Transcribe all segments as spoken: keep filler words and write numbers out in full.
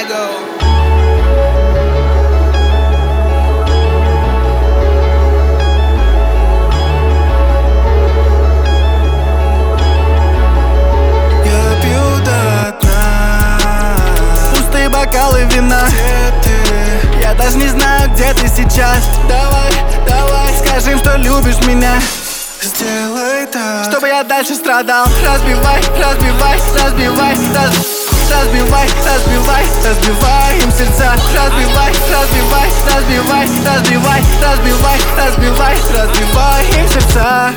go. Бокалы вина, где ты? Я даже не знаю, где ты сейчас. Давай, давай, скажи им, что любишь меня. Сделай так, чтобы я дальше страдал. Разбивай, разбивай, разбивай, раз, разбивай, разбивай, разбивай им сердца. Разбивай, разбивай, разбивай, разбивай, разбивай, разбивай, разбивай им сердца.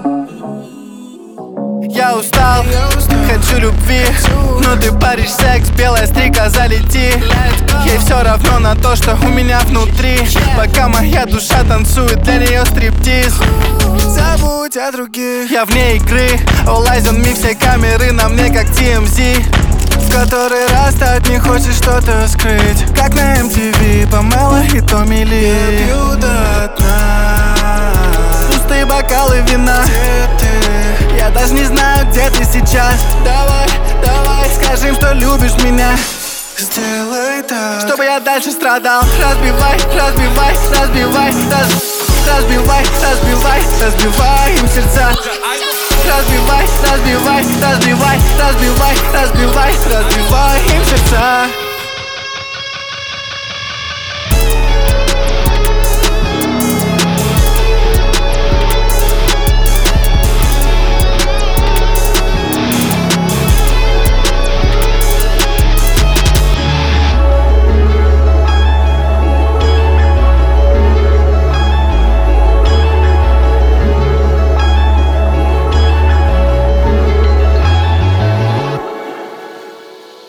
Я устал, хочу любви, но ты паришь секс, белая стрекоза, лети. Ей все равно на то, что у меня внутри. Пока моя душа танцует, для нее стриптиз. Забудь о других. Я вне игры, all eyes on me, все камеры на мне как ти эм зи. В который раз ты от них хочешь что-то скрыть, как на эм ти ви, Памела и Томми Ли. Я пью до дна. Пустые бокалы вина, где ты? Я даже не знаю, где ты сейчас. Давай, давай, скажи им, что любишь меня. Сделай так, чтобы я дальше страдал. Разбивай, разбивай, разбивай, раз, разбивай, разбивай, разбивай им сердца. Разбивай, разбивай, разбивай, разбивай, разбивай, разбивай им сердца.